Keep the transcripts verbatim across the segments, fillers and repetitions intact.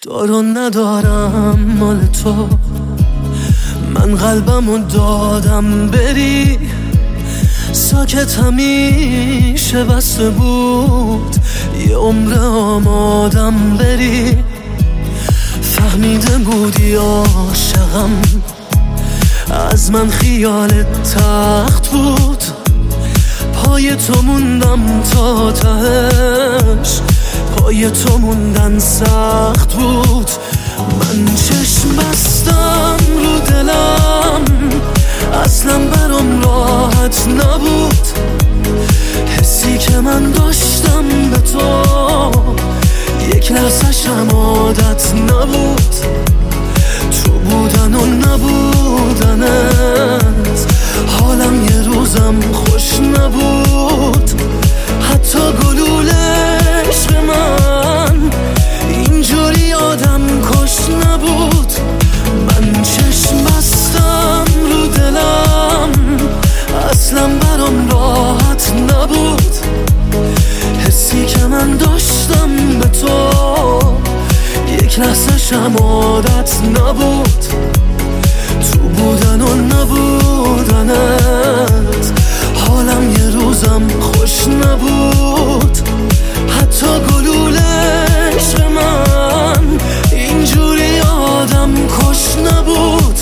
دارو ندارم مال تو، من قلبمو دادم بری، ساکت همیشه بسته بود، یه عمر آمادم بری. فهمیده بودی عاشقم، از من خیالت تخت بود، پای تو موندم تا تهش، پای تو موندن سخت بود. من چشم بستم رو دلم، اصلا برام راحت نبود، حسی که من داشتم به تو یک لحظه‌ش هم عادت نبود. تو بودن و نبودنت حالم یه روزم خوش نبود، حتی گلوله عشق من اینجوری آدم کش نبود. من چشم بستم رو دلم، اصلا برام راحت نبود، حسی که من داشتم به تو یک لحظه شم عادت نبود. تو بودن و نبودنت حالم یه روزم خوش نبود، حتی گلوله عشق من اینجوری آدم کش نبود.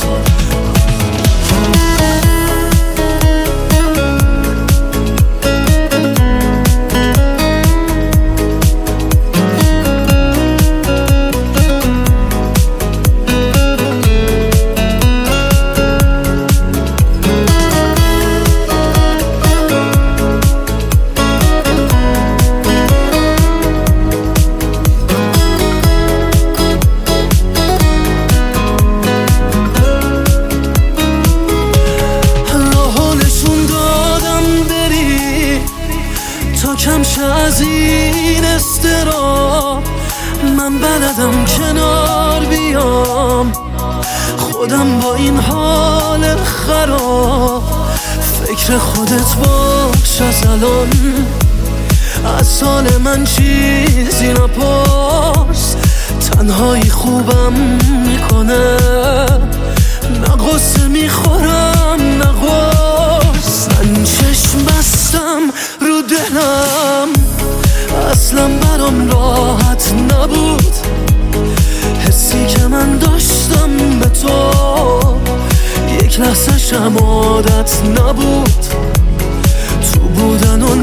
کمشه از این استراب، من بلدم کنار بیام، خودم با این حال خراب، فکر خودت باش از الان، از سال من چیزی نپرس، تنهایی خوبم میکنه، نه غصه میخورم نه غص. من چشم بستم رو دلم، اصلا برام راحت نبود، حسی که من داشتم به تو یک لحظه شم عادت نبود. تو بودن و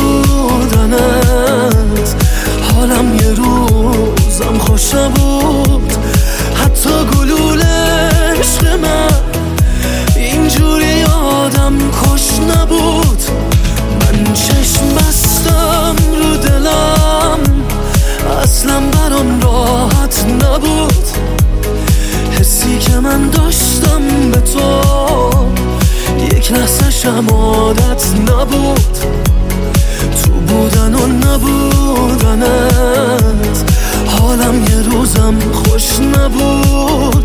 نبودنت حالم یه روزم خوش نبود، حتی گلوله عشق من اینجوری آدم کش نبود. من چشم بستم رو دلم، اصلا برام راحت نبود، حسی که من داشتم به تو یک لحظه شم عادت نبود. تو بودن و نبودنت حالم یه روزم خوش نبود،